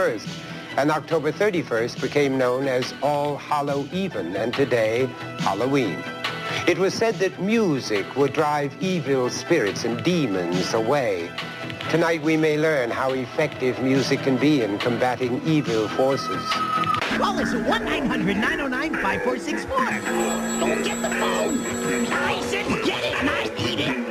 1st, and October 31st became known as All Hallow Even, and today, Halloween. It was said that music would drive evil spirits and demons away. Tonight we may learn how effective music can be in combating evil forces. Call us at 1-900-909-5464. Don't get the phone. I said get it and I need it.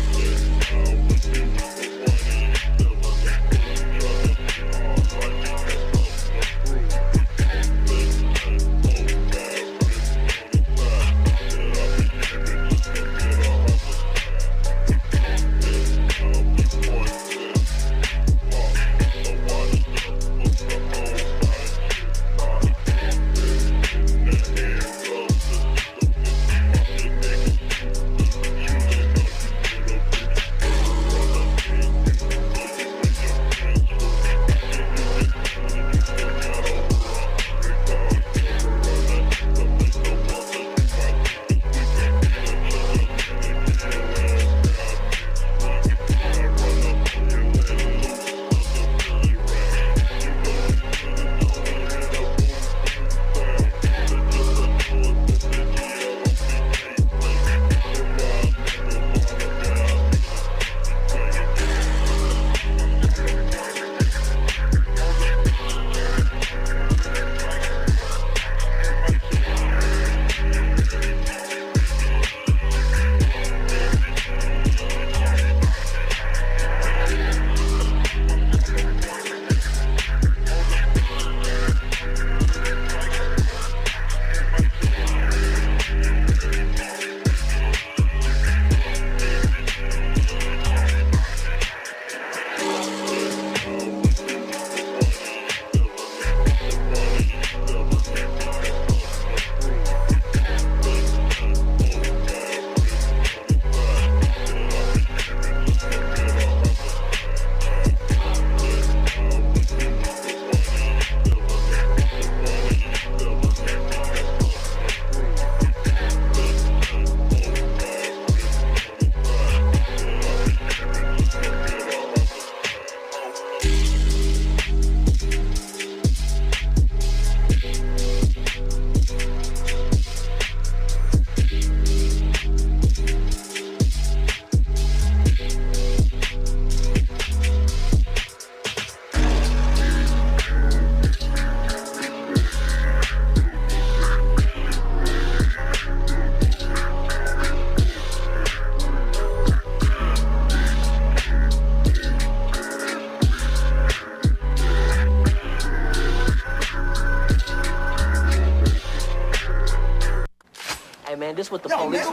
Man, this what the police...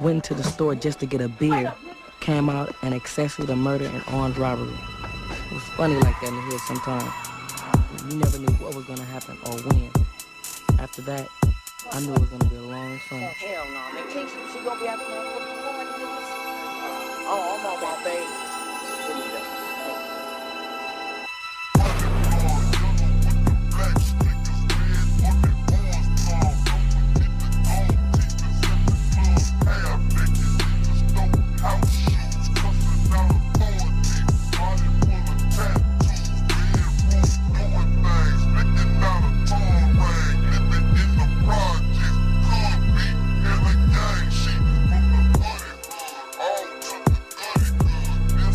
went to the store just to get a beer, came out an accessory to murder and armed robbery. It was funny like that in the hood sometimes. You never knew what was going to happen or when. After that, I knew it was going to be a long summer. Oh, hell no, man. Can't she gonna be out there for the party, niggas? Oh, I'm on my baby. Here we go. Yeah.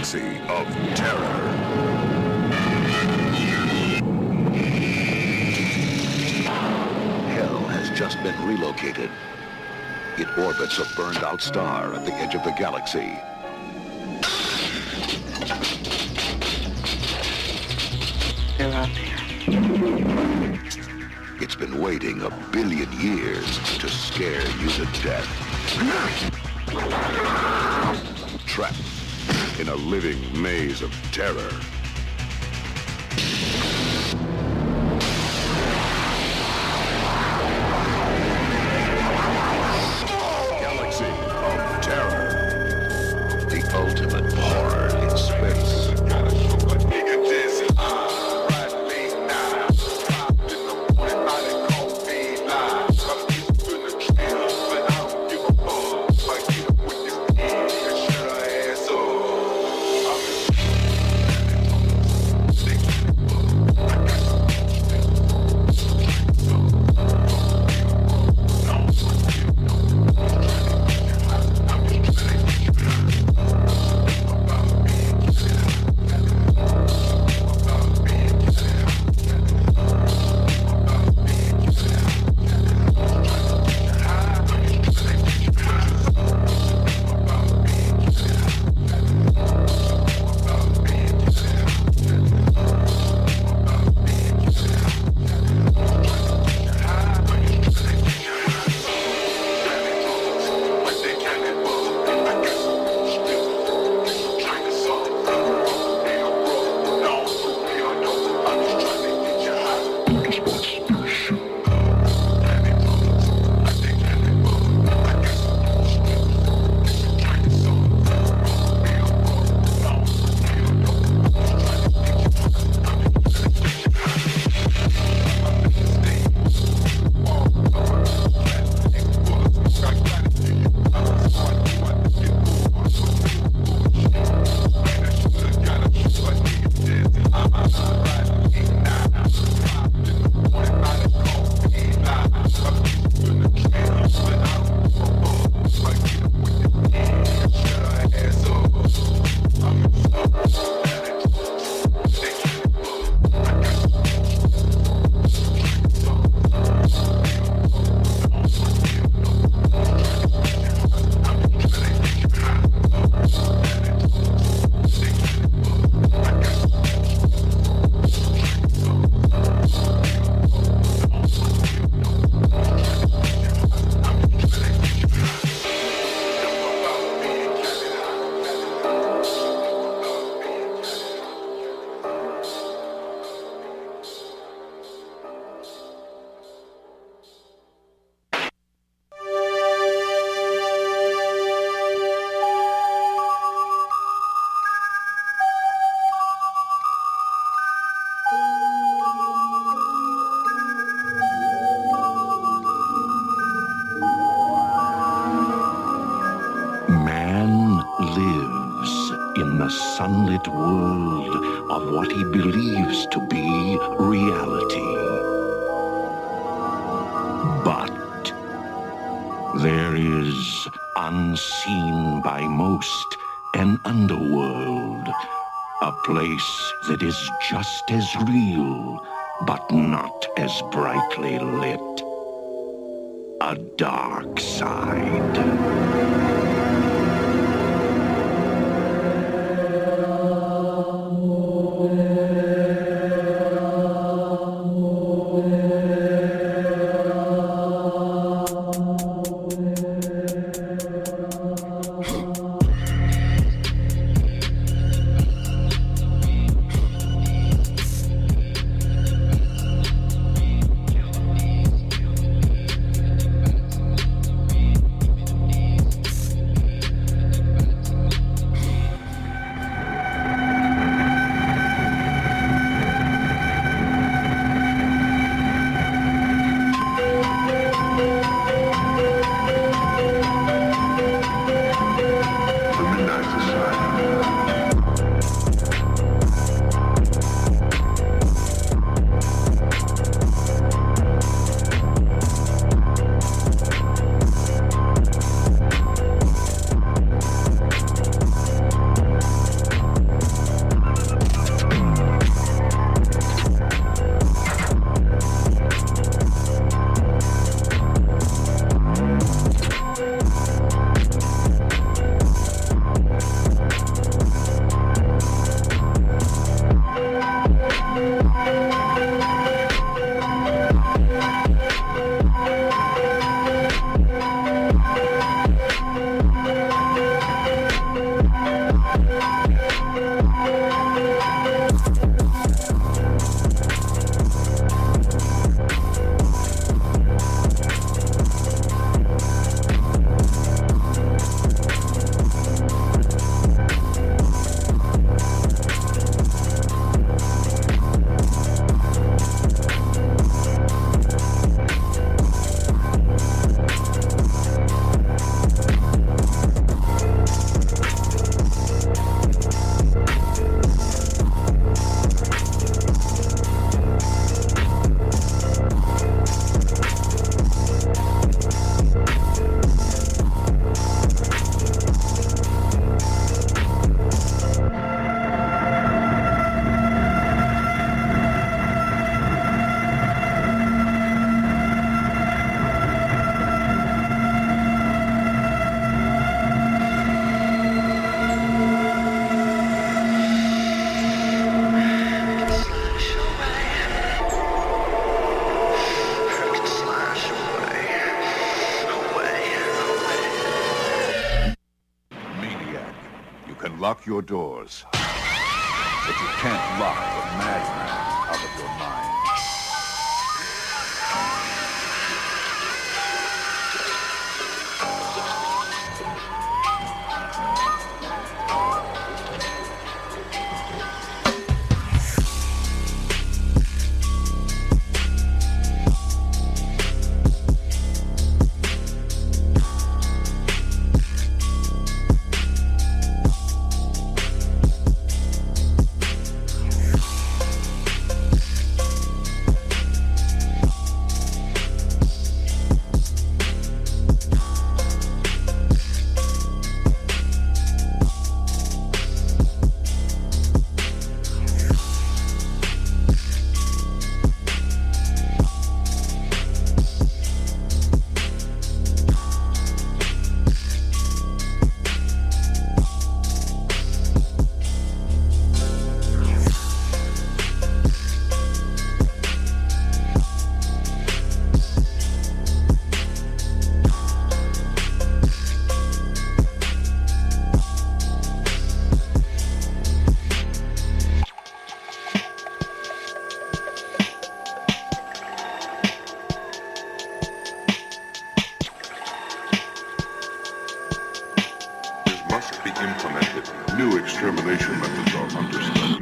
galaxy of terror. Hell has just been relocated. It orbits a burned-out star at the edge of the galaxy. They're out there. It's been waiting 1 billion years to scare you to death. Trapped in a living maze of terror. Galaxy of Terror. The ultimate horror in space. sunlit world of what he believes to be reality. But there is, unseen by most, an underworld, a place that is just as real, but not as brightly lit. A dark side. your doors. But you can't lock the madman out of your mind. New extermination methods are under study.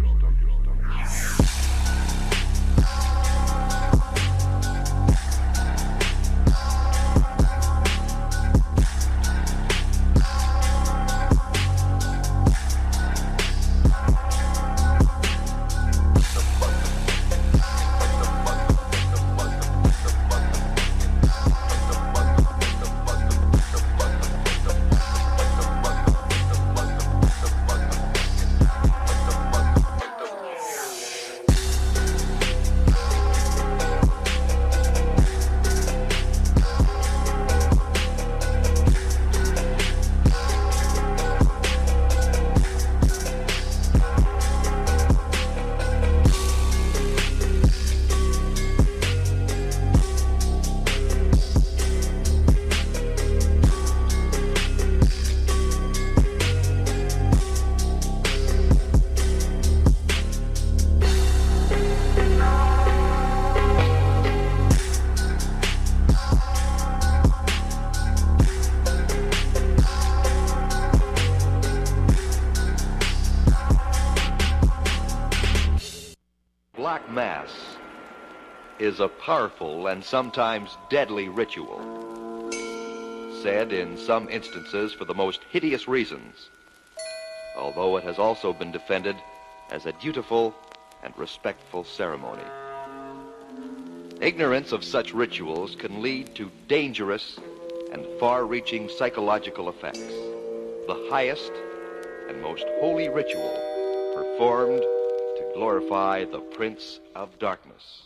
Black Mass is a powerful and sometimes deadly ritual, said in some instances for the most hideous reasons, although it has also been defended as a dutiful and respectful ceremony. Ignorance of such rituals can lead to dangerous and far-reaching psychological effects. The highest and most holy ritual performed to glorify the Prince of Darkness.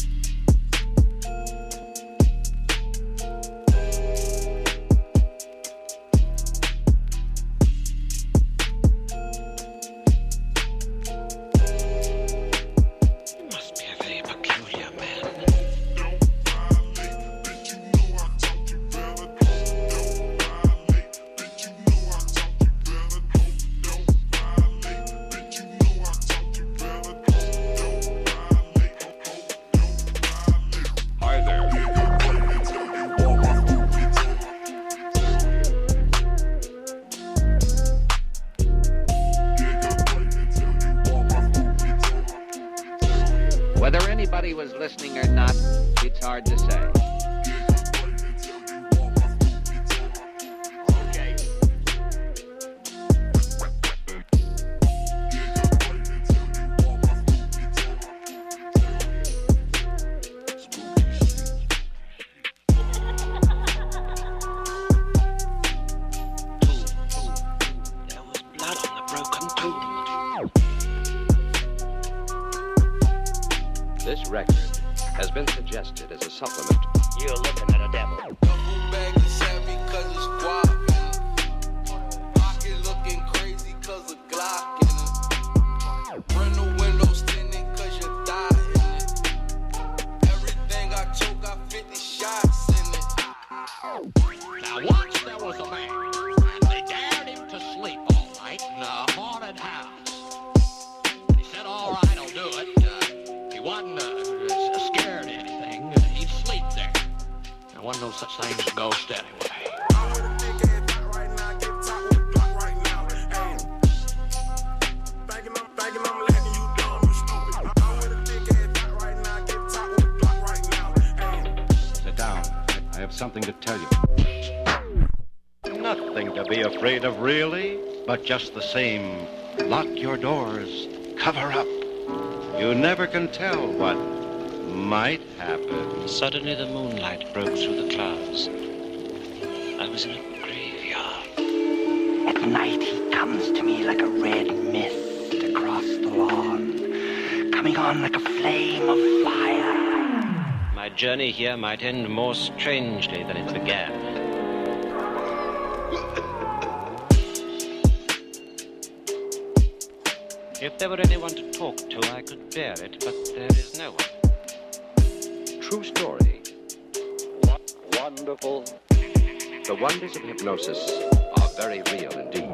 Whether anybody was listening or not, it's hard to say. Okay. There was blood on the broken tomb. This record has been suggested as a supplement. You're looking at a devil. Double bag is heavy cause it's guap in it. Pocket looking crazy cause of Glock in it. Run the windows tinted cause you die in it. Everything I choke, got 50 shots in it. Now once there was a man, and they dared him to sleep all night. No. such thing as a ghost anyway. Sit down. I have something to tell you. Nothing to be afraid of, really, but just the same, lock your doors, cover up. You never can tell what might happen. Suddenly the moonlight broke through the clouds. I was in a graveyard. At night he comes to me like a red mist across the lawn, coming on like a flame of fire. My journey here might end more strangely than it began. If there were anyone to talk to, I could bear it, but there is no one. True story. Wonderful. The wonders of hypnosis are very real indeed.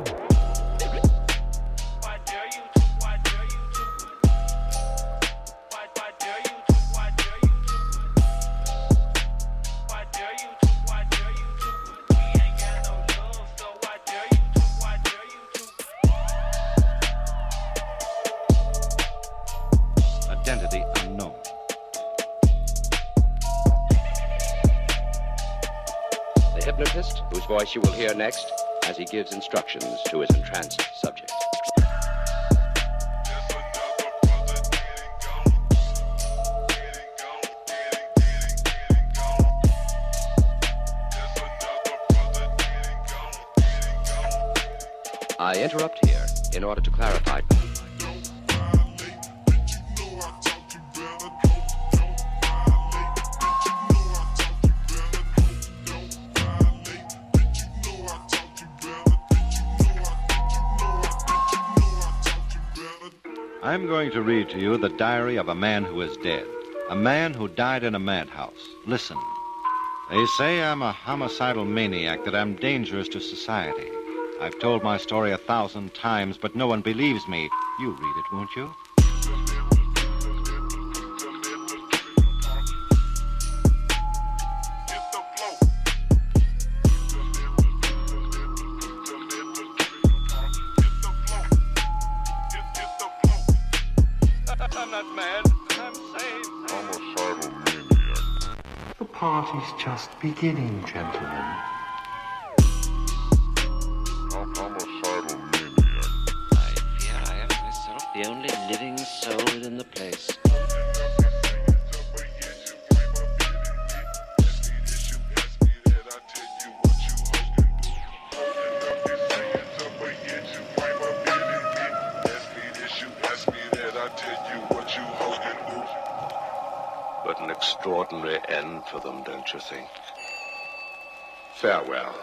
Identity unknown. The hypnotist, whose voice you will hear next, as he gives instructions to his entranced subject. I interrupt here in order to clarify. I'm going to read to you the diary of a man who is dead. A man who died in a madhouse. Listen. They say I'm a homicidal maniac, that I'm dangerous to society. I've told my story 1,000 times, but no one believes me. You read it, won't you? I'm not mad. I'm sane. Homicidal maniac. The party's just beginning, gentlemen. Homicidal maniac. I fear I am myself the only living soul in the place. But an extraordinary end for them, don't you think? Farewell.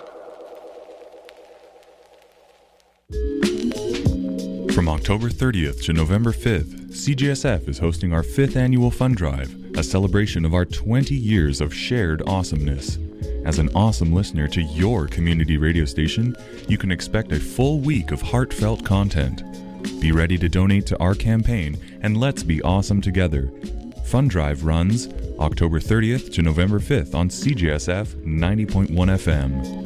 From October 30th to November 5th, CJSF is hosting our 5th annual Fund Drive, a celebration of our 20 years of shared awesomeness. As an awesome listener to your community radio station, you can expect a full week of heartfelt content. Be ready to donate to our campaign, and let's be awesome together. Fund Drive runs October 30th to November 5th on CJSF 90.1 FM.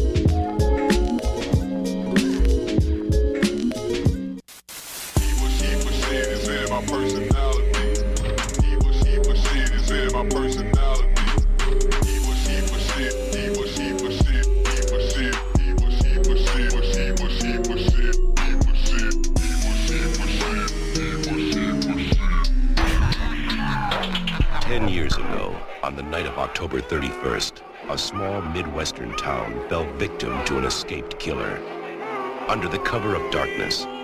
October 31st, a small Midwestern town fell victim to an escaped killer. Under the cover of darkness,